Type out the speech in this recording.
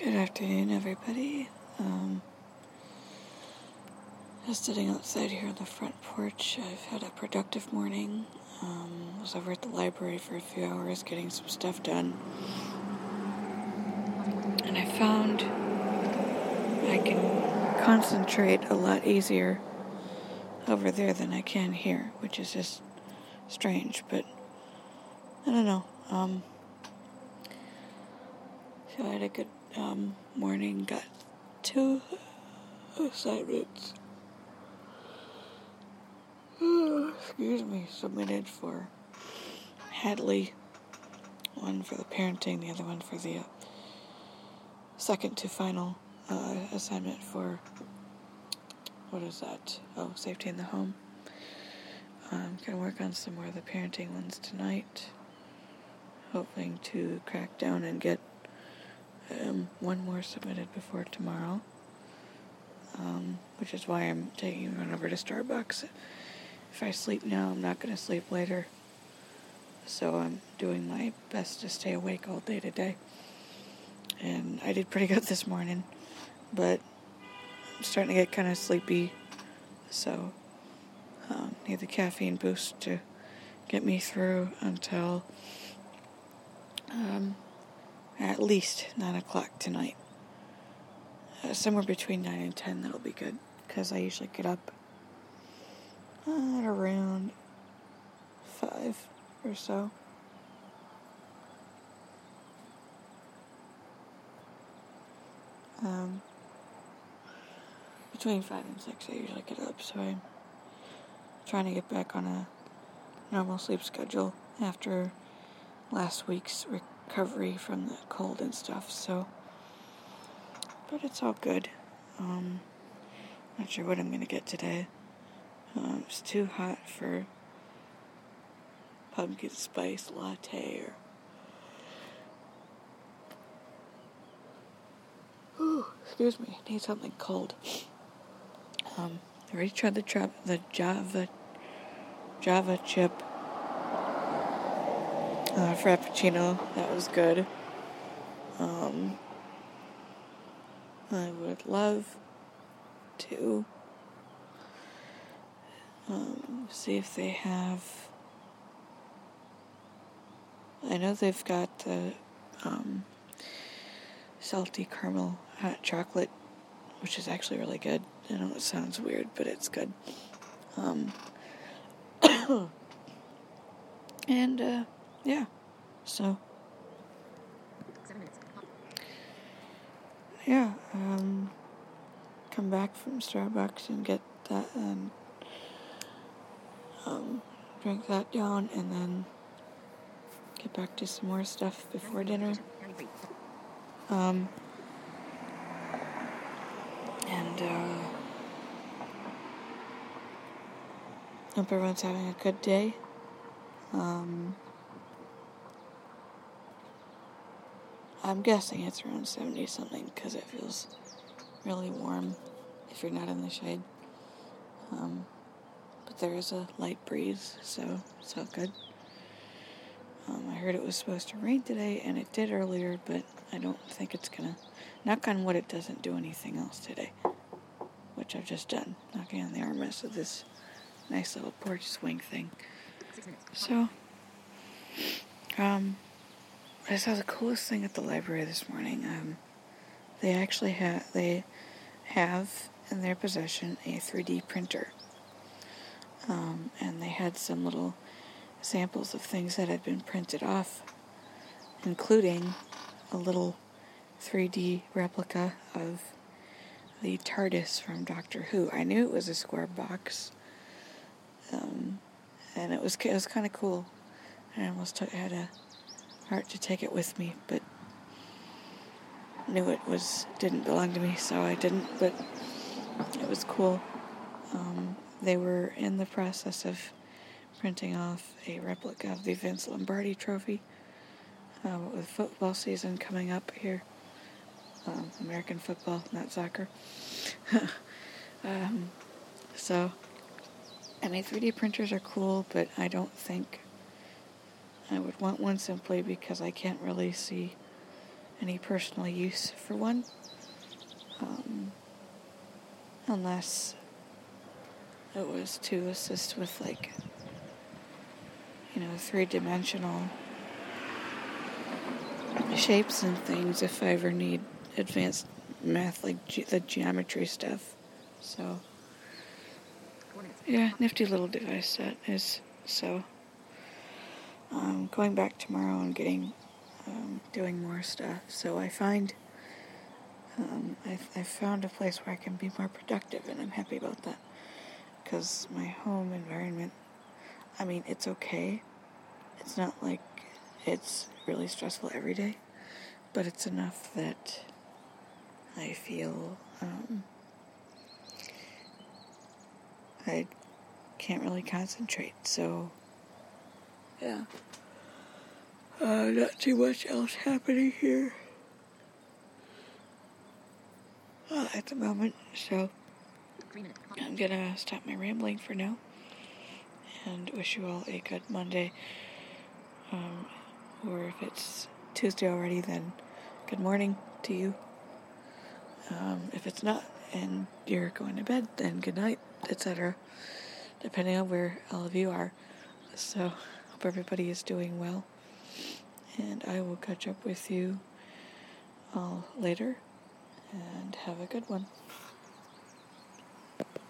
Good afternoon, everybody. Just sitting outside here on the front porch. I've had a productive morning. Was over at the library for a few hours getting some stuff done. And I found I can concentrate a lot easier over there than I can here, which is just strange, but I don't know. So I had a good morning, got 2 assignments. Submitted for Hadley. One for the parenting, the other one for the second to final assignment for, what is that? Oh, safety in the home. I'm going to work on some more of the parenting ones tonight. Hoping to crack down and get one more submitted before tomorrow. Which is why I'm taking one over to Starbucks. If I sleep now, I'm not going to sleep later. So I'm doing my best to stay awake all day today. And I did pretty good this morning, but I'm starting to get kind of sleepy. So need the caffeine boost to get me through until at least 9 o'clock tonight. Somewhere between 9 and 10, that'll be good, because I usually get up at around 5 or so. Between 5 and 6 I usually get up, so I'm trying to get back on a normal sleep schedule after last week's recovery from the cold and stuff, so, but it's all good. Not sure what I'm going to get today. It's too hot for pumpkin spice latte excuse me, I need something cold. I already tried the Java chip Frappuccino. That was good. I would love to see if they have. I know they've got the salty caramel hot chocolate, which is actually really good. I know it sounds weird, but it's good. And yeah, so yeah, come back from Starbucks and get that and drink that down, and then get back to some more stuff before dinner. Hope everyone's having a good day. I'm guessing it's around 70-something because it feels really warm if you're not in the shade. But there is a light breeze, so it's all good. I heard it was supposed to rain today, and it did earlier, but I don't think it's gonna. Knock on wood, it doesn't do anything else today, which I've just done, knocking on the armrest of this nice little porch swing thing. So, I saw the coolest thing at the library this morning. They actually have in their possession a 3D printer. And they had some little samples of things that had been printed off, including a little 3D replica of the TARDIS from Doctor Who. I knew it was a square box, and it was kind of cool. I almost had a heart to take it with me, but knew it didn't belong to me, so I didn't. But it was cool. They were in the process of printing off a replica of the Vince Lombardi Trophy, with football season coming up here. American football, not soccer. So, I mean, 3D printers are cool, but I don't think I would want one simply because I can't really see any personal use for one. Unless it was to assist with, like, 3-dimensional shapes and things if I ever need advanced math, like the geometry stuff. So, yeah, nifty little device that is. So, going back tomorrow and doing more stuff. So I find, I found a place where I can be more productive, and I'm happy about that. Because my home environment, I mean, it's okay. It's not like it's really stressful every day, but it's enough that I feel I can't really concentrate. So, yeah. Not too much else happening here at the moment. So, I'm gonna stop my rambling for now and wish you all a good Monday. Or if it's Tuesday already, then good morning to you. If it's not and you're going to bed, then good night, etc. Depending on where all of you are. So, hope everybody is doing well. And I will catch up with you all later. And have a good one.